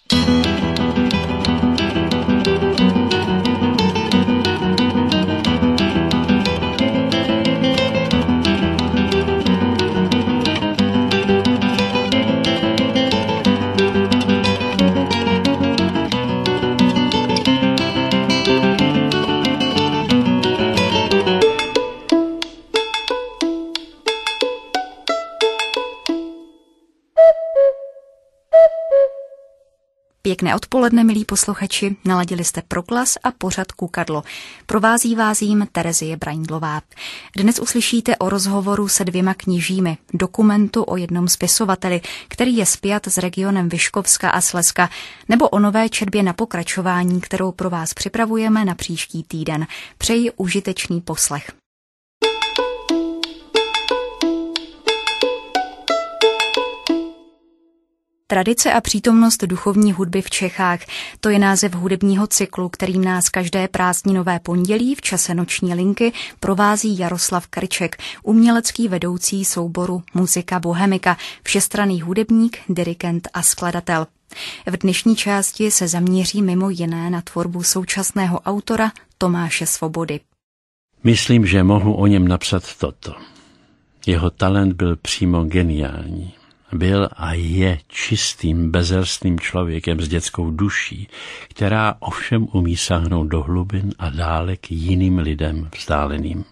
Pěkné odpoledne, milí posluchači, naladili jste Proglas a pořad Kukadlo. Provází vás jím Terezie Braindlová. Dnes uslyšíte o rozhovoru se 2 kněžími, dokumentu o jednom spisovateli, který je spjat s regionem Vyškovska a Slezska, nebo o nové četbě na pokračování, kterou pro vás připravujeme na příští týden. Přeji užitečný poslech. Tradice a přítomnost duchovní hudby v Čechách, to je název hudebního cyklu, kterým nás každé prázdninové pondělí v čase noční linky provází Jaroslav Krček, umělecký vedoucí souboru Muzika Bohemika, všestranný hudebník, dirigent a skladatel. V dnešní části se zaměří mimo jiné na tvorbu současného autora Tomáše Svobody. Myslím, že mohu o něm napsat toto. Jeho talent byl přímo geniální. Byl a je čistým, bezelstným člověkem s dětskou duší, která ovšem umí sáhnout do hlubin a dále k jiným lidem vzdáleným.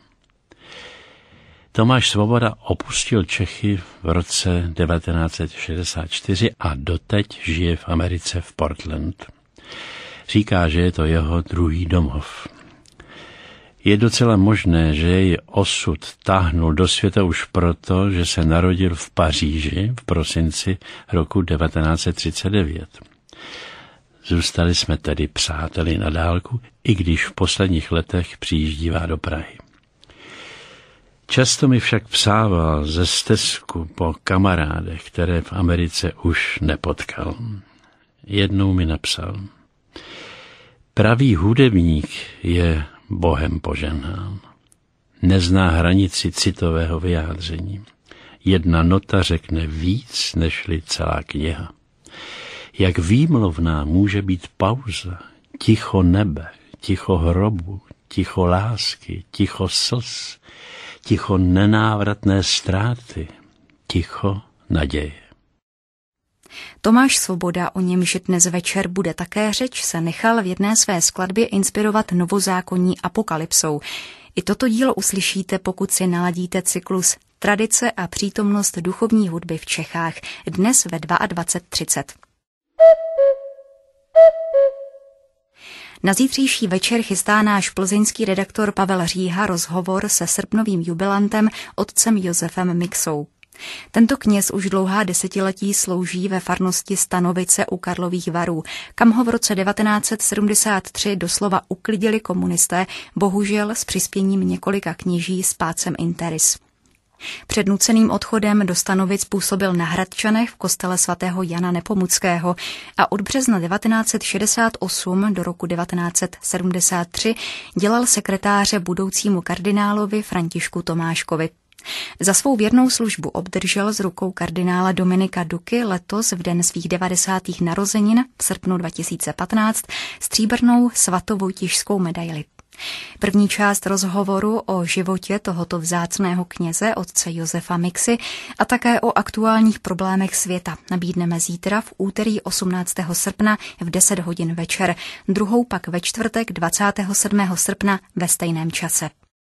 Tomáš Svoboda opustil Čechy v roce 1964 a doteď žije v Americe v Portland. Říká, že je to jeho druhý domov. Je docela možné, že jej osud táhnul do světa už proto, že se narodil v Paříži v prosinci roku 1939. Zůstali jsme tedy přáteli na dálku, i když v posledních letech přijíždívá do Prahy. Často mi však psával ze stezku po kamarádech, které v Americe už nepotkal. Jednou mi napsal: pravý hudebník je Bohem požehnán. Nezná hranici citového vyjádření. Jedna nota řekne víc, nežli celá kniha. Jak výmluvná může být pauza, ticho nebe, ticho hrobu, ticho lásky, ticho slz, ticho nenávratné ztráty, ticho naděje. Tomáš Svoboda, o němž dnes večer bude také řeč, se nechal v jedné své skladbě inspirovat novozákonní apokalypsou. I toto dílo uslyšíte, pokud si naladíte cyklus Tradice a přítomnost duchovní hudby v Čechách dnes ve 22:30. Na zítřejší večer chystá náš plzeňský redaktor Pavel Říha rozhovor se srpnovým jubilantem otcem Josefem Miksou. Tento kněz už dlouhá desetiletí slouží ve farnosti Stanovice u Karlových Varů, kam ho v roce 1973 doslova uklidili komunisté, bohužel s přispěním několika kněží s pácem interis. Před nuceným odchodem do Stanovic působil na Hradčanech v kostele svatého Jana Nepomuckého a od března 1968 do roku 1973 dělal sekretáře budoucímu kardinálovi Františku Tomáškovi. Za svou věrnou službu obdržel z rukou kardinála Dominika Duky letos v den svých 90. narozenin v srpnu 2015 stříbrnou svatovojtišskou medaili. První část rozhovoru o životě tohoto vzácného kněze otce Josefa Miksy a také o aktuálních problémech světa nabídneme zítra v úterý 18. srpna v 10 hodin večer, druhou pak ve čtvrtek 27. srpna ve stejném čase.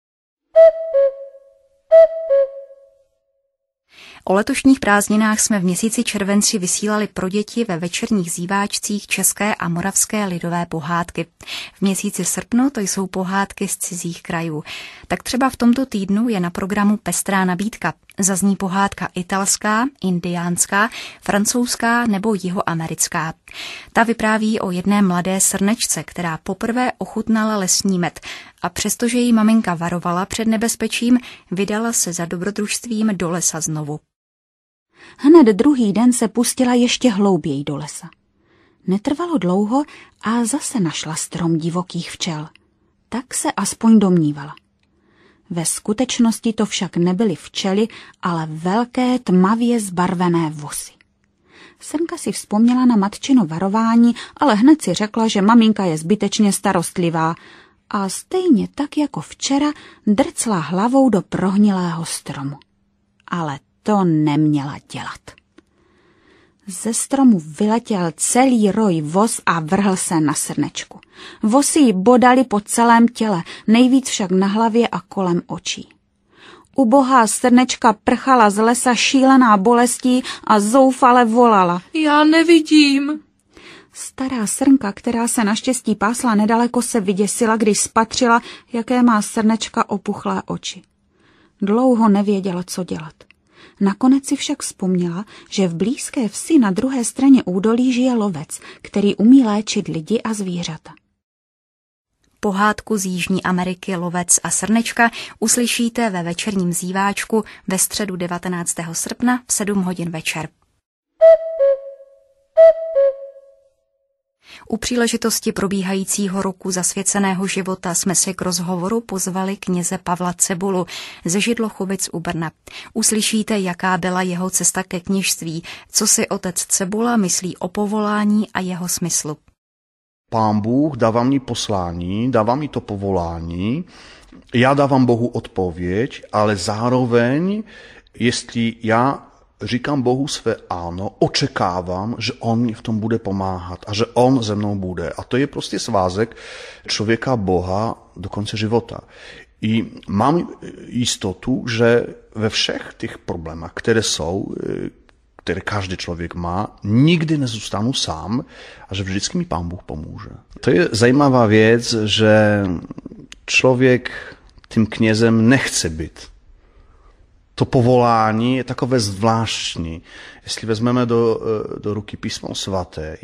O letošních prázdninách jsme v měsíci červenci vysílali pro děti ve večerních zýváčcích české a moravské lidové pohádky. V měsíci srpnu to jsou pohádky z cizích krajů. Tak třeba v tomto týdnu je na programu pestrá nabídka. Zazní pohádka italská, indiánská, francouzská nebo jihoamerická. Ta vypráví o jedné mladé srnečce, která poprvé ochutnala lesní med a přestože jí maminka varovala před nebezpečím, vydala se za dobrodružstvím do lesa znovu. Hned druhý den se pustila ještě hlouběji do lesa. Netrvalo dlouho a zase našla strom divokých včel. Tak se aspoň domnívala. Ve skutečnosti to však nebyly včely, ale velké tmavě zbarvené vosy. Srnka si vzpomněla na matčino varování, ale hned si řekla, že maminka je zbytečně starostlivá a stejně tak jako včera drcla hlavou do prohnilého stromu. Ale to neměla dělat. Ze stromu vyletěl celý roj vos a vrhl se na Srnečku. Vosy jí bodali po celém těle, nejvíc však na hlavě a kolem očí. Ubohá Srnečka prchala z lesa šílená bolestí a zoufale volala. Já nevidím. Stará srnka, která se naštěstí pásla nedaleko, se vyděsila, když spatřila, jaké má Srnečka opuchlé oči. Dlouho nevěděla, co dělat. Nakonec si však vzpomněla, že v blízké vsi na druhé straně údolí žije lovec, který umí léčit lidi a zvířata. Pohádku z Jižní Ameriky Lovec a Srnečka uslyšíte ve Večerním zíváčku ve středu 19. srpna v 7 hodin večer. U příležitosti probíhajícího roku zasvěceného života jsme si k rozhovoru pozvali kněze Pavla Cebulu ze Židlochovic u Brna. Uslyšíte, jaká byla jeho cesta ke kněžství, co si otec Cebula myslí o povolání a jeho smyslu. Pán Bůh dává mi poslání, dává mi to povolání, já dávám Bohu odpověď, ale zároveň, jestli já říkám Bohu své ano, očekávám, že on mi v tom bude pomáhat a že on ze mnou bude. A to je prostě svázek člověka a Boha do konce života. I mám jistotu, že ve všech těch problémech, které jsou, které každý člověk má, nikdy nezůstanu sám a že vždycky mi Pán Bůh pomůže. To je zajímavá věc, že člověk tím knězem nechce být. To povolání je takové zvláštní. Jestli vezmeme do ruky písmo svaté,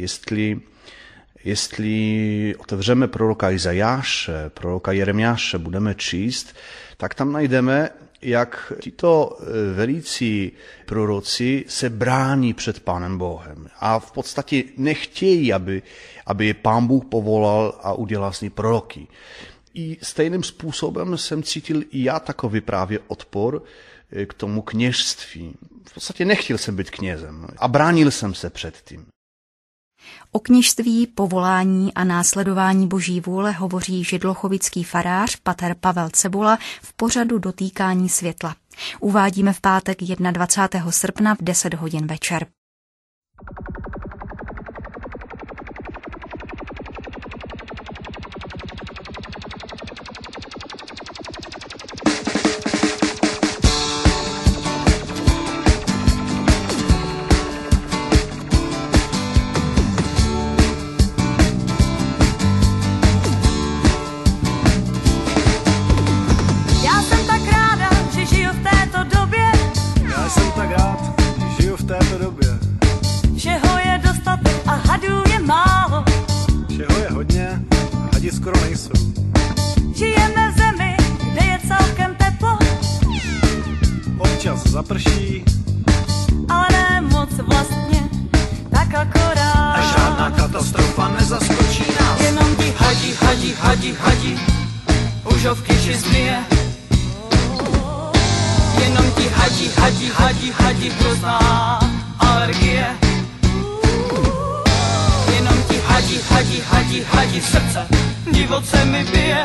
jestli otevřeme proroka Izajáše, proroka Jeremiáše, budeme číst, tak tam najdeme, jak tito velící proroci se brání před Pánem Bohem. A v podstatě nechtějí, aby je Pán Bůh povolal a udělal z ní proroky. I stejným způsobem jsem cítil i já takový právě odpor k tomu kněžství. V podstatě nechtěl jsem být knězem a bránil jsem se před tím. O kněžství, povolání a následování Boží vůle hovoří židlochovický farář pater Pavel Cebula v pořadu Dotýkání světla. Uvádíme v pátek 21. srpna v 10 hodin večer. Všeho je dostatek a hadů je málo. Všeho je hodně a hadi skoro nejsou. Žijeme v zemi, kde je celkem teplo. Občas zaprší, ale ne moc vlastně, tak akorát. a žádná katastrofa nezaskočí nás. Jenom ti hadí, užovky či zmije. Jenom ti hadí, hrozná alergie. Jenom ti hadí, srdce divoce mi bije.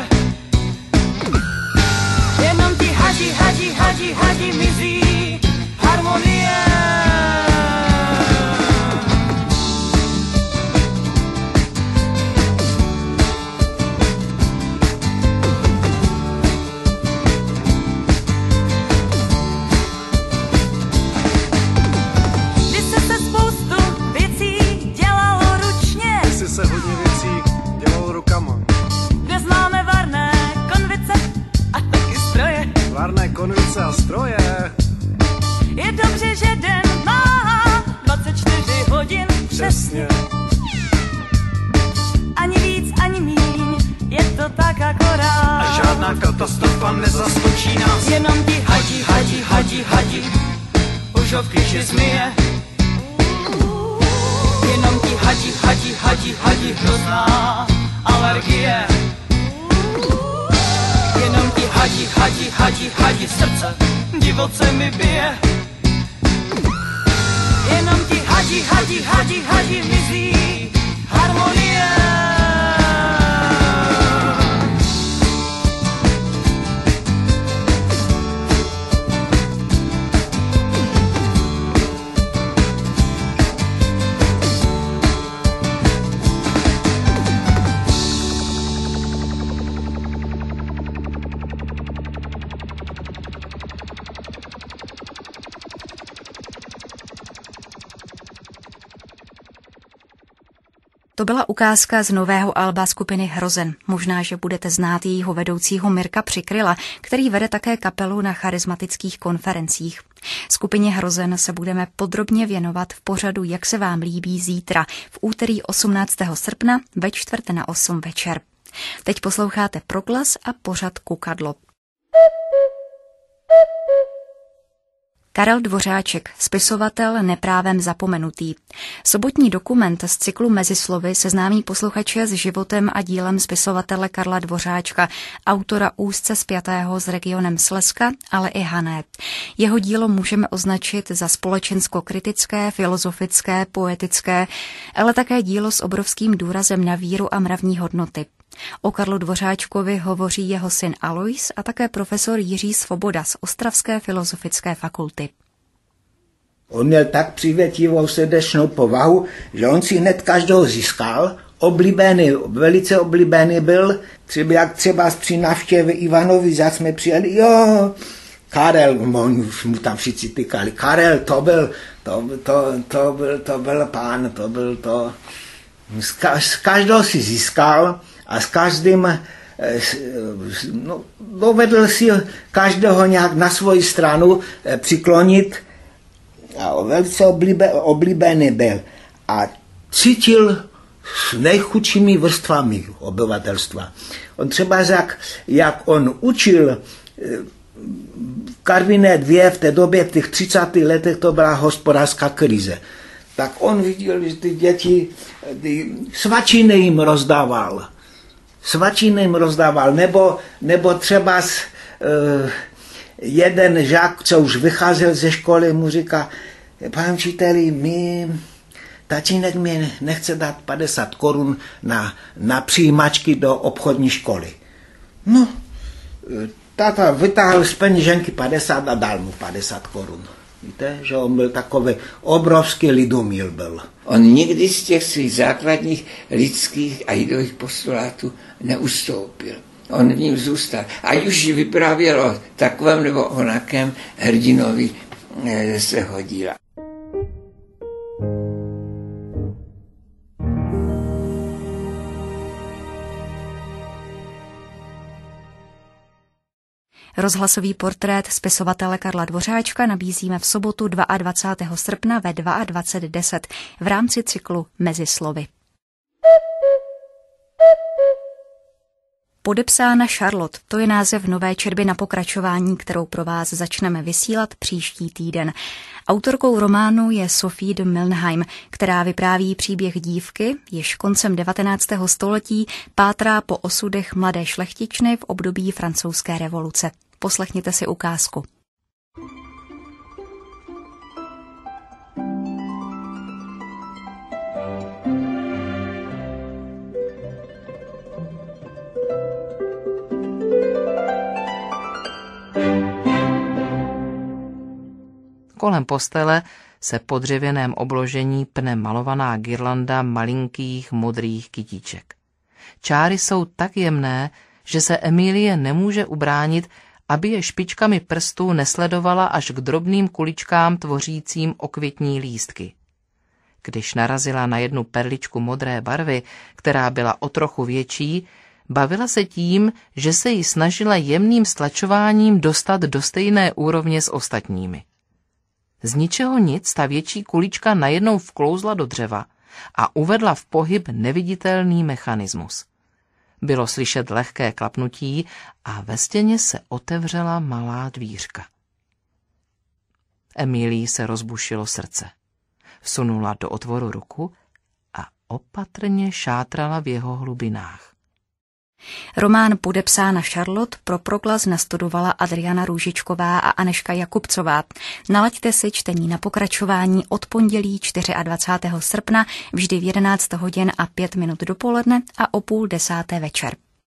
Jenom ti hadí, mizí harmonie. Se hodně věcí dělalo rukama. Kde známe varné konvice a taky stroje. Varné konvice a stroje. Je dobře, že den má 24 hodin. Přesně. Ani víc, ani míň, je to tak akorát. A žádná katastrofa nezaskočí nás. Jenom ti hadí, užovky či zmije. Jenom ti hadí, hrozná alergie. Jenom ti hadí, srdce divoce mi bije. Jenom ti hadí, hadi, hadi, hadi, mizí harmonie. To byla ukázka z nového alba skupiny Hrozen. Možná, že budete znát jejího vedoucího Mirka Přikryla, který vede také kapelu na charismatických konferencích. Skupině Hrozen se budeme podrobně věnovat v pořadu Jak se vám líbí zítra, v úterý 18. srpna ve 7:45 večer. Teď posloucháte Proglas a pořad Kukadlo. Karel Dvořáček, spisovatel neprávem zapomenutý. Sobotní dokument z cyklu Mezislovy seznámí posluchače s životem a dílem spisovatele Karla Dvořáčka, autora úzce spjatého s regionem Slezska, ale i Hané. Jeho dílo můžeme označit za společensko-kritické, filozofické, poetické, ale také dílo s obrovským důrazem na víru a mravní hodnoty. O Karlu Dvořáčkovi hovoří jeho syn Alois a také profesor Jiří Svoboda z Ostravské filozofické fakulty. On měl tak přívětivou srdečnou povahu, že on si hned každého získal. Oblíbený, velice oblíbený byl, třeba při návštěvě Ivanovic, jak jsme přijeli, jo, Karel, mu tam všichni tykali, Karel, to byl pán, to byl to. Z každého si získal a s každým dovedl si každého nějak na svoji stranu přiklonit a velice oblíbený byl a cítil s nejchudšími vrstvami obyvatelstva. On třeba jak on učil v Karviné 2 v té době, v těch 30. letech, to byla hospodářská krize. Tak on viděl, že ty děti, svačiny jim rozdával. Nebo třeba jeden žák, co už vycházel ze školy, mu říká, pane učiteli, tatínek mi nechce dát 50 korun na přijímačky do obchodní školy. No, táta vytáhl z peněženky 50 a dal mu 50 korun. Víte, že on byl takový obrovský lidomír byl. On nikdy z těch svých základních lidských a ideových postulátů neustoupil. On v ním zůstal. Ať už vyprávěl o takovém nebo onakém hrdinovi svého díla. Rozhlasový portrét spisovatele Karla Dvořáčka nabízíme v sobotu 22. srpna ve 22:10 v rámci cyklu Mezislovy. Podepsána Charlotte, to je název nové četby na pokračování, kterou pro vás začneme vysílat příští týden. Autorkou románu je Sophie de Milnheim, která vypráví příběh dívky, jež koncem 19. století pátrá po osudech mladé šlechtičny v období francouzské revoluce. Poslechněte si ukázku. Kolem postele se po dřevěném obložení pne malovaná girlanda malinkých modrých kytíček. Čáry jsou tak jemné, že se Emilie nemůže ubránit, aby je špičkami prstů nesledovala až k drobným kuličkám tvořícím okvětní lístky. Když narazila na jednu perličku modré barvy, která byla o trochu větší, bavila se tím, že se jí snažila jemným stlačováním dostat do stejné úrovně s ostatními. Z ničeho nic ta větší kulička najednou vklouzla do dřeva a uvedla v pohyb neviditelný mechanismus. Bylo slyšet lehké klapnutí a ve stěně se otevřela malá dvířka. Emilii se rozbušilo srdce. Vsunula do otvoru ruku a opatrně šátrala v jeho hlubinách. Román Podepsána Charlotte pro Proglas nastudovala Adriana Růžičková a Anežka Jakubcová. Nalaďte si čtení na pokračování od pondělí 24. srpna vždy v 11 hodin a 5 minut dopoledne a o 9:30 večer.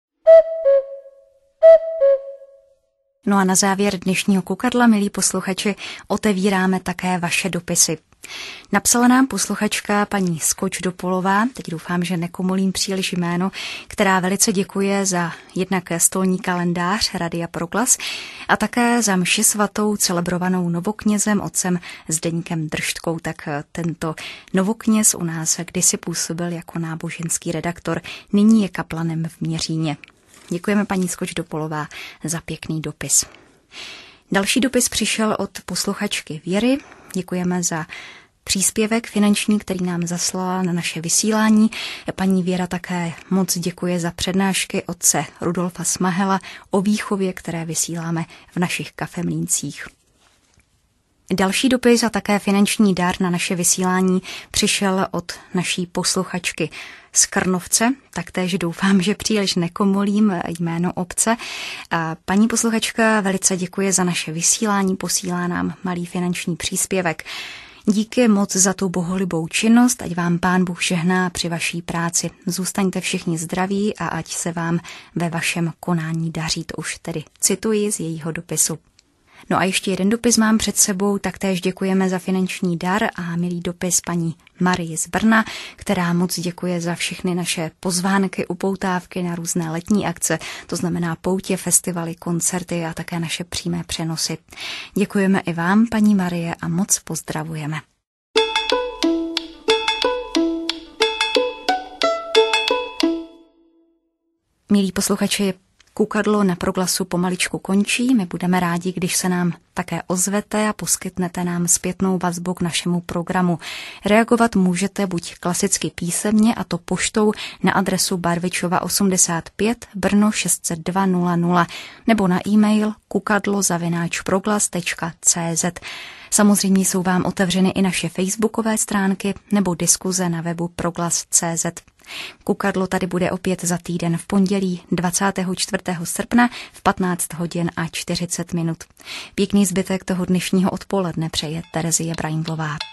No a na závěr dnešního Kukadla, milí posluchači, otevíráme také vaše dopisy. Napsala nám posluchačka paní Skočdopolová, teď doufám, že nekomolím příliš jméno, která velice děkuje za jednak stolní kalendář Radia Proglas a také za mši svatou celebrovanou novoknězem otcem Zdeňkem Držtkou. Tak tento novokněz u nás kdysi působil jako náboženský redaktor, nyní je kaplanem v Měříně. Děkujeme paní Skočdopolová za pěkný dopis. Další dopis přišel od posluchačky Věry. Děkujeme za příspěvek finanční, který nám zaslala na naše vysílání. Paní Věra také moc děkuje za přednášky otce Rudolfa Smahela o výchově, které vysíláme v našich kafemlíncích. Další dopis a také finanční dar na naše vysílání přišel od naší posluchačky z Krnovce, taktéž doufám, že příliš nekomolím jméno obce. A paní posluchačka velice děkuje za naše vysílání, posílá nám malý finanční příspěvek. Díky moc za tu bohulibou činnost, ať vám Pán Bůh žehná při vaší práci. Zůstaňte všichni zdraví a ať se vám ve vašem konání daří. To už tedy cituji z jejího dopisu. No a ještě jeden dopis mám před sebou, taktéž děkujeme za finanční dar a milý dopis paní Marii z Brna, která moc děkuje za všechny naše pozvánky, upoutávky na různé letní akce, to znamená poutě, festivaly, koncerty a také naše přímé přenosy. Děkujeme i vám, paní Marie, a moc pozdravujeme. Milí posluchači, Kukadlo na Proglasu pomaličku končí. My budeme rádi, když se nám také ozvete a poskytnete nám zpětnou vazbu k našemu programu. Reagovat můžete buď klasicky písemně, a to poštou na adresu Barvičova 85 Brno 60200 nebo na e-mail kukadlo@proglas.cz. Samozřejmě jsou vám otevřeny i naše facebookové stránky nebo diskuze na webu proglas.cz. Kukadlo tady bude opět za týden v pondělí 24. srpna v 15 hodin a 40 minut. Pěkný zbytek toho dnešního odpoledne přeje Terezie Braindlová.